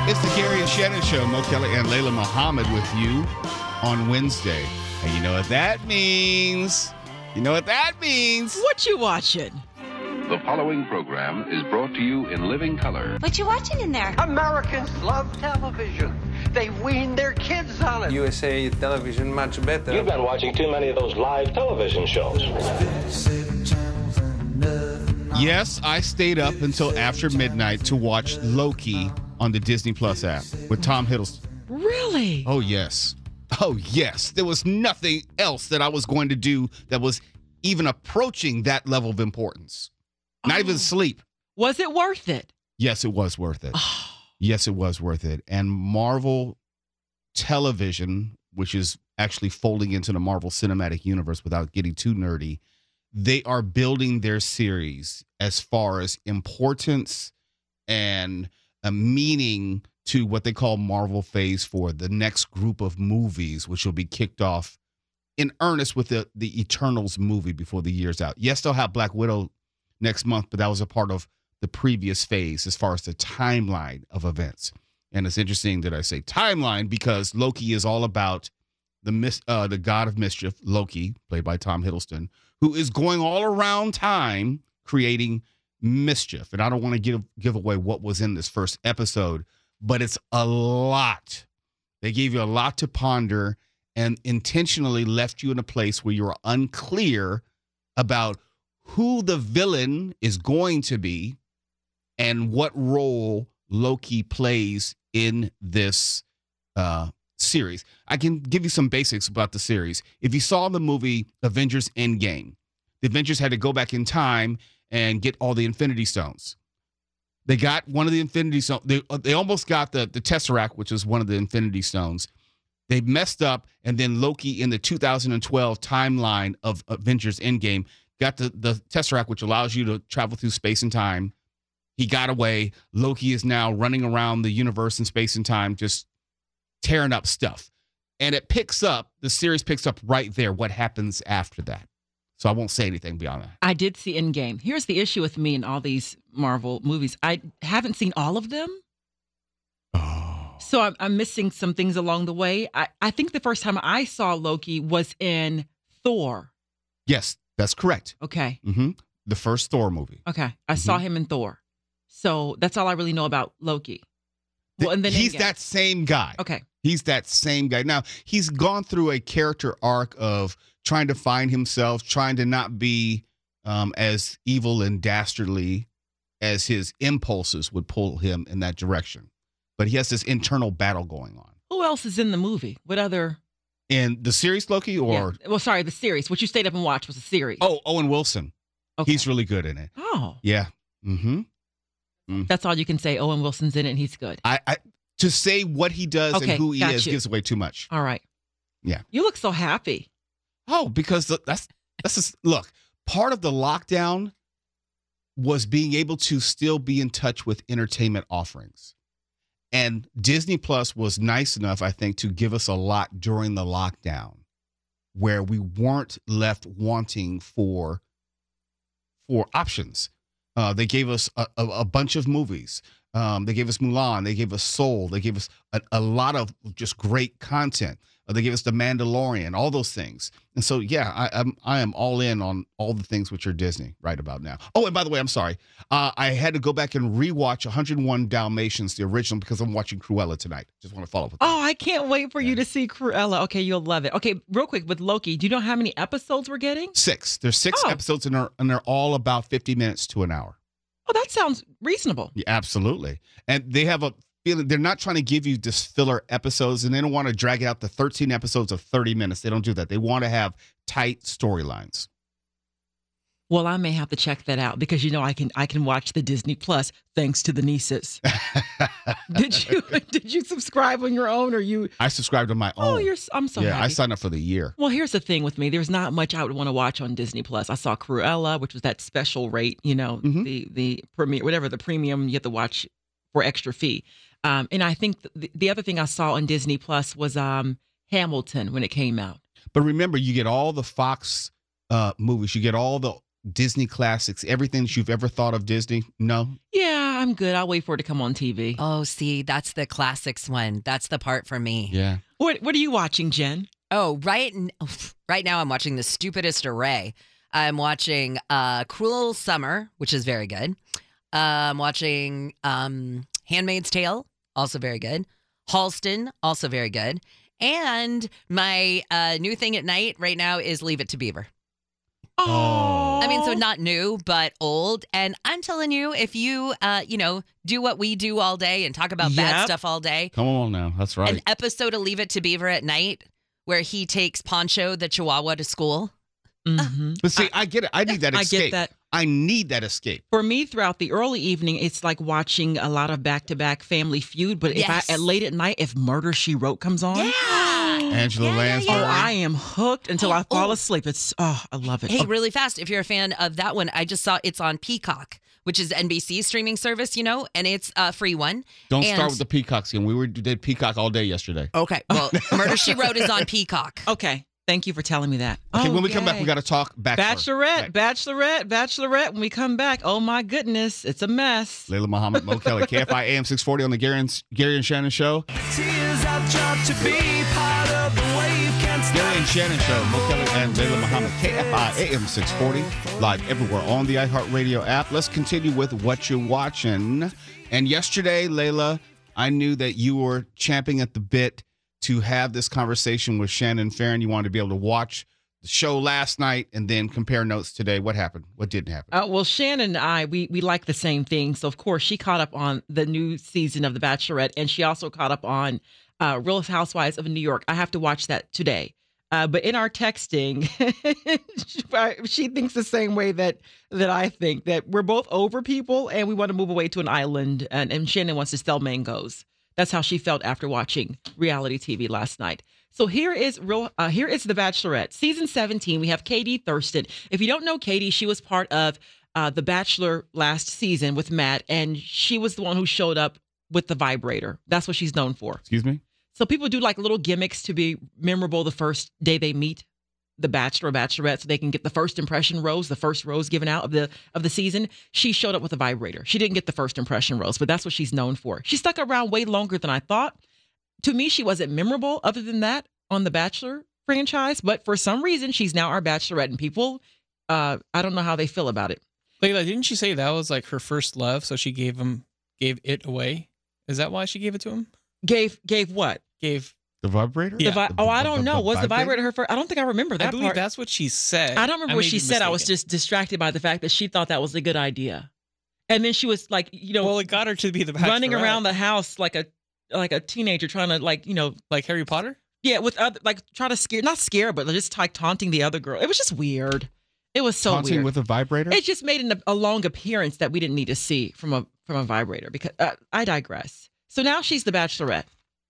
It's the Gary and Shannon Show. Mo Kelly and Layla Muhammad with you on Wednesday. And you know what that means? What you watching? The following program is brought to you in living color. What you watching in there? Americans love television. They wean their kids on it. USA television much better. You've been watching too many of those live television shows. Yes, I stayed up until after midnight to watch Loki on the Disney Plus app with Tom Hiddleston. Really? Oh, yes. There was nothing else that I was going to do that was even approaching that level of importance. Not even sleep. Was it worth it? Yes, it was worth it. Yes, it was worth it. And Marvel Television, which is actually folding into the Marvel Cinematic Universe without getting too nerdy, they are building their series as far as importance and a meaning to what they call Marvel Phase 4, the next group of movies, which will be kicked off in earnest with the Eternals movie before the year's out. Yes, they'll have Black Widow next month, but that was a part of the previous phase as far as the timeline of events. And it's interesting that I say timeline because Loki is all about the god of mischief, Loki, played by Tom Hiddleston, who is going all around time creating mischief. And I don't want to give away what was in this first episode, but it's a lot. They gave you a lot to ponder and intentionally left you in a place where you're unclear about who the villain is going to be and what role Loki plays in this series. I can give you some basics about the series. If you saw the movie Avengers Endgame, the Avengers had to go back in time and get all the Infinity Stones. They got one of the Infinity Stones. They almost got the Tesseract, which is one of the Infinity Stones. They messed up, and then Loki in the 2012 timeline of Avengers Endgame got the Tesseract, which allows you to travel through space and time. He got away. Loki is now running around the universe and space and time, just tearing up stuff. And the series picks up right there what happens after that. So I won't say anything beyond that. I did see Endgame. Here's the issue with me and all these Marvel movies. I haven't seen all of them. Oh. So I'm missing some things along the way. I think the first time I saw Loki was in Thor. Yes, that's correct. Okay. Mm-hmm. The first Thor movie. Okay. I saw him in Thor. So that's all I really know about Loki. Well, and then he's Endgame. that same guy. Okay. He's that same guy. Now, he's gone through a character arc of trying to find himself, trying to not be as evil and dastardly as his impulses would pull him in that direction. But he has this internal battle going on. Who else is in the movie? What other? In the series, Loki, or? Yeah. Well, sorry, the series. What you stayed up and watched was a series. Oh, Owen Wilson. Okay. He's really good in it. Oh. Yeah. Mm-hmm. That's all you can say. Owen Wilson's in it and he's good. I to say what he does and who he is gives away too much. All right. Yeah. You look so happy. Oh, because that's just, look, part of the lockdown was being able to still be in touch with entertainment offerings. And Disney Plus was nice enough, I think, to give us a lot during the lockdown where we weren't left wanting for options. They gave us a bunch of movies. They gave us Mulan. They gave us Soul. They gave us a lot of just great content. They gave us The Mandalorian, all those things. And so, yeah, I am all in on all the things which are Disney right about now. Oh, and by the way, I'm sorry. I had to go back and rewatch 101 Dalmatians, the original, because I'm watching Cruella tonight. Just want to follow up with that. Oh, I can't wait for you to see Cruella. Okay, you'll love it. Okay, real quick, with Loki, do you know how many episodes we're getting? 6. There's 6 episodes, and they're all about 50 minutes to an hour. Oh, that sounds reasonable. Yeah, absolutely. And they have a feeling they're not trying to give you just filler episodes, and they don't want to drag it out to 13 episodes of 30 minutes. They don't do that. They want to have tight storylines. Well, I may have to check that out because I can watch the Disney Plus thanks to the nieces. Did you subscribe on your own or you? I subscribed on my own. Oh, I'm so happy. I signed up for the year. Well, here's the thing with me. There's not much I would want to watch on Disney Plus. I saw Cruella, which was that special rate, the premiere, whatever the premium you have to watch for extra fee. And I think the other thing I saw on Disney Plus was Hamilton when it came out. But remember, you get all the Fox movies. You get all the Disney classics, everything that you've ever thought of Disney. No? Yeah, I'm good. I'll wait for it to come on TV. Oh, see, that's the classics one. That's the part for me. Yeah. What are you watching, Jen? Oh, right now I'm watching the stupidest array. I'm watching Cruel Summer, which is very good. I'm watching Handmaid's Tale, also very good. Halston, also very good. And my new thing at night right now is Leave It to Beaver. Oh, I mean, so not new, but old. And I'm telling you, if you, do what we do all day and talk about bad stuff all day. Come on now. That's right. An episode of Leave It to Beaver at night where he takes Poncho, the Chihuahua, to school. Mm-hmm. But see, I get it. I need that escape. I get that. I need that escape. For me, throughout the early evening, it's like watching a lot of back-to-back Family Feud. But if late at night, if Murder, She Wrote comes on, Angela Lansbury. oh, I am hooked until I fall asleep. I love it. Hey, really fast, if you're a fan of that one, I just saw it's on Peacock, which is NBC's streaming service, and it's a free one. Don't start with the Peacock scene. We did Peacock all day yesterday. Okay, well, Murder, She Wrote is on Peacock. Okay. Thank you for telling me that. Okay, when we come back, we got to talk Bachelorette. Bachelorette. When we come back, oh my goodness, it's a mess. Layla Muhammad, Mo Kelly, KFI AM 640 on the Gary and Shannon Show. Gary and Shannon Show, Mo Kelly and Layla Muhammad, KFI AM 640, live everywhere on the iHeartRadio app. Let's continue with what you're watching. And yesterday, Layla, I knew that you were champing at the bit to have this conversation with Shannon Farron. You wanted to be able to watch the show last night and then compare notes today. What happened? What didn't happen? Well, Shannon and I, we like the same thing. So, of course, she caught up on the new season of The Bachelorette, and she also caught up on Real Housewives of New York. I have to watch that today. But in our texting, she thinks the same way that I think, that we're both over people and we want to move away to an island, and Shannon wants to sell mangoes. That's how she felt after watching reality TV last night. So here is The Bachelorette. Season 17, we have Katie Thurston. If you don't know Katie, she was part of The Bachelor last season with Matt, and she was the one who showed up with the vibrator. That's what she's known for. Excuse me? So people do like little gimmicks to be memorable the first day they meet the Bachelor or Bachelorette, so they can get the first impression rose, the first rose given out of the season. She showed up with a vibrator. She didn't get the first impression rose, but that's what she's known for. She stuck around way longer than I thought. To me, she wasn't memorable other than that on the Bachelor franchise, but for some reason, she's now our Bachelorette, and people, I don't know how they feel about it. Layla, didn't she say that was like her first love, so she gave it away? Is that why she gave it to him? Gave what? The vibrator? Yeah. I don't know. Was the vibrator her first? I don't think I remember that I believe part. that's what she said. I don't remember what she said. mistaken. I was just distracted by the fact that she thought that was a good idea. And then she was like, well, it got her to be the Bachelorette. running around the house like a teenager trying to like Harry Potter? Yeah, with other, try to not scare, but just like taunting the other girl. It was just weird. It was so Taunting weird. with a vibrator? It just made a long appearance that we didn't need to see from a vibrator. Because I digress. So now she's the Bachelorette.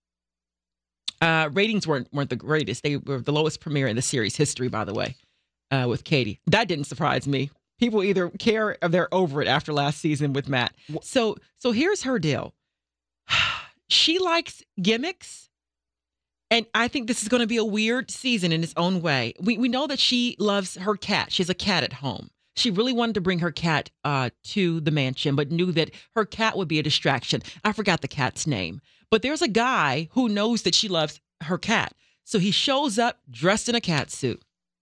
Ratings weren't the greatest. They were the lowest premiere in the series history, by the way, with Katie. That didn't surprise me. People either care or they're over it after last season with Matt. So here's her deal. She likes gimmicks, and I think this is going to be a weird season in its own way. We know that she loves her cat. She has a cat at home. She really wanted to bring her cat to the mansion, but knew that her cat would be a distraction. I forgot the cat's name. But there's a guy who knows that she loves her cat. So he shows up dressed in a cat suit.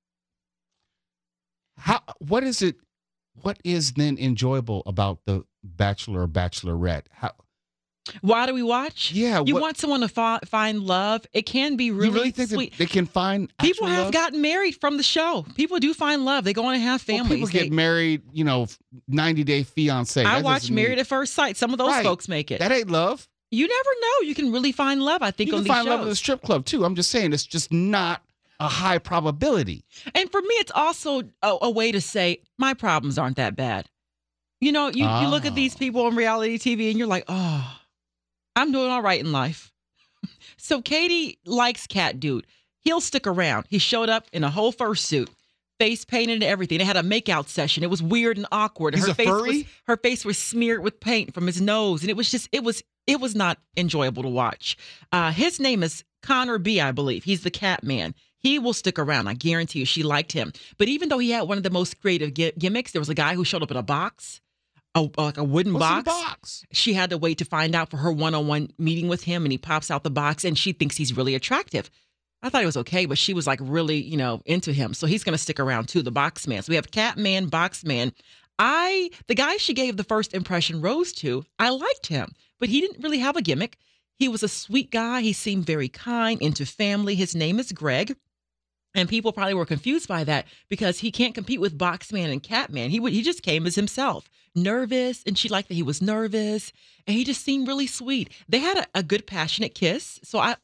What is then enjoyable about the Bachelor or Bachelorette? Why do we watch? Yeah. You want someone to find love. It can be really, you really think sweet. that they can find People have love? gotten married from the show. People do find love. They go on and have families. Well, people get married, 90-day fiancé. I watch Married at First Sight. Some of those folks make it. That ain't love. You never know. You can really find love, I think, on these shows. You can find love at a strip club, too. I'm just saying, it's just not a high probability. And for me, it's also a way to say, my problems aren't that bad. You look at these people on reality TV and you're like, oh, I'm doing all right in life. So Katie likes Cat Dude. He'll stick around. He showed up in a whole fursuit, face painted and everything. They had a makeout session. It was weird and awkward. He's a furry? Her face was smeared with paint from his nose. And it was not enjoyable to watch. His name is Connor B, I believe. He's the cat man. He will stick around. I guarantee you she liked him. But even though he had one of the most creative gimmicks, there was a guy who showed up in a box like a wooden What's in box. the box? She had to wait to find out for her one-on-one meeting with him, and he pops out the box, and she thinks he's really attractive. I thought it was okay, but she was like really, into him. So he's going to stick around too, the box man. So we have Catman, box man. The guy she gave the first impression rose to, I liked him, but he didn't really have a gimmick. He was a sweet guy. He seemed very kind, into family. His name is Greg. And people probably were confused by that because he can't compete with Boxman and Catman. He just came as himself, nervous, and she liked that he was nervous, and he just seemed really sweet. They had a good, passionate kiss. So I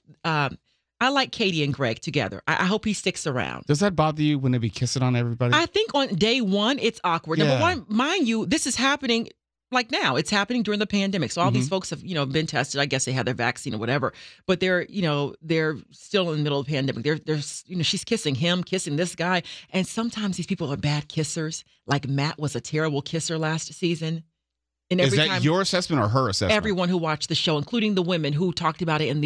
like Katie and Greg together. I hope he sticks around. Does that bother you when they be kissing on everybody? I think on day one, it's awkward. Yeah. Number one, mind you, this is happening like now. It's happening during the pandemic. So all these folks have, been tested. I guess they had their vaccine or whatever. But they're still in the middle of the pandemic. She's kissing him, kissing this guy. And sometimes these people are bad kissers. Like Matt was a terrible kisser last season. And Is that your assessment or her assessment? Everyone who watched the show, including the women who talked about it in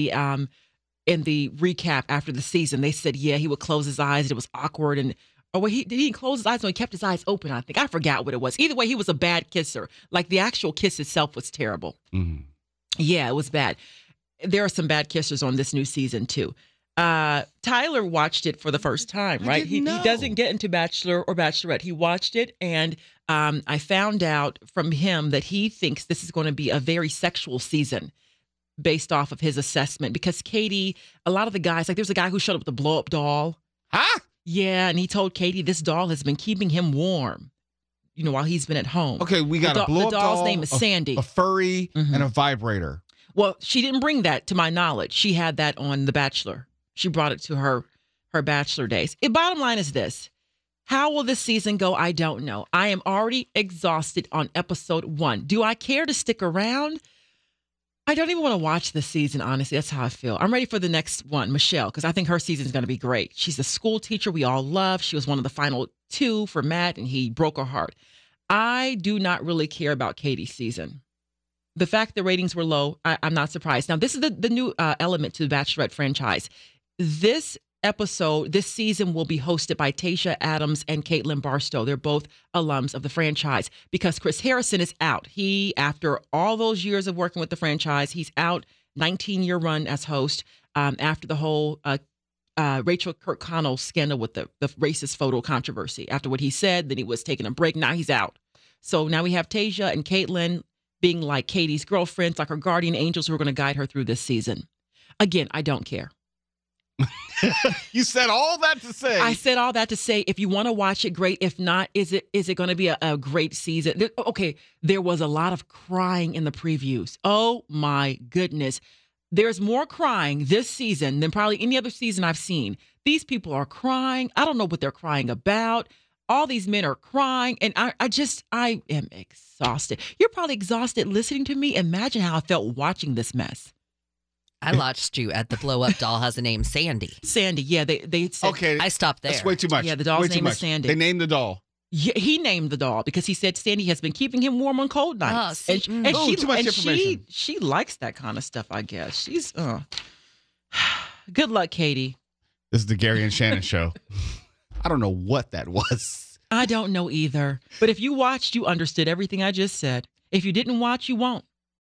the recap after the season, they said, yeah, he would close his eyes and it was awkward. And he didn't close his eyes, no, he kept his eyes open, I think. I forgot what it was. Either way, he was a bad kisser. Like the actual kiss itself was terrible. Mm-hmm. Yeah, it was bad. There are some bad kissers on this new season too. Tyler watched it for the first time, right? He doesn't get into Bachelor or Bachelorette. He watched it, and I found out from him that he thinks this is going to be a very sexual season based off of his assessment. Because Katie, a lot of the guys, like there's a guy who showed up with a blow-up doll. Huh? Yeah, and he told Katie this doll has been keeping him warm, while he's been at home. Okay, we got a blow-up doll. The doll's name is Sandy. A furry and a vibrator. Well, she didn't bring that to my knowledge. She had that on The Bachelor. She brought it to her Bachelor days. Bottom line is this. How will this season go? I don't know. I am already exhausted on episode 1. Do I care to stick around? I don't even want to watch this season, honestly. That's how I feel. I'm ready for the next one, Michelle, because I think her season is going to be great. She's a school teacher we all love. She was one of the final 2 for Matt, and he broke her heart. I do not really care about Katie's season. The fact the ratings were low, I'm not surprised. Now, this is the new element to the Bachelorette franchise. This season will be hosted by Tayshia Adams and Caitlin Barstow. They're both alums of the franchise because Chris Harrison is out. He, after all those years of working with the franchise, he's out, 19-year run as host after the whole Rachel Kirkconnell scandal with the racist photo controversy. After what he said, then he was taking a break. Now he's out. So now we have Tayshia and Caitlin being like Katie's girlfriends, like her guardian angels who are going to guide her through this season. Again, I don't care. You said all that to say. I said all that to say, if you want to watch it, great. If not, is it going to be a great season? Okay, there was a lot of crying in the previews. Oh my goodness. There's more crying this season than probably any other season I've seen. These people are crying. I don't know what they're crying about. All these men are crying, and I am exhausted. You're probably exhausted listening to me. Imagine how I felt watching this mess. I watched you at the blow-up doll has a name, Sandy. Sandy, yeah, they said. Okay, I stopped there. That's way too much. Yeah, the doll's way name too is much. Sandy. They named the doll. Yeah, he named the doll because he said Sandy has been keeping him warm on cold nights. Oh, see, and too much information. She likes that kind of stuff, I guess. She's good luck, Katie. This is the Gary and Shannon show. I don't know what that was. I don't know either. But if you watched, you understood everything I just said. If you didn't watch, you won't.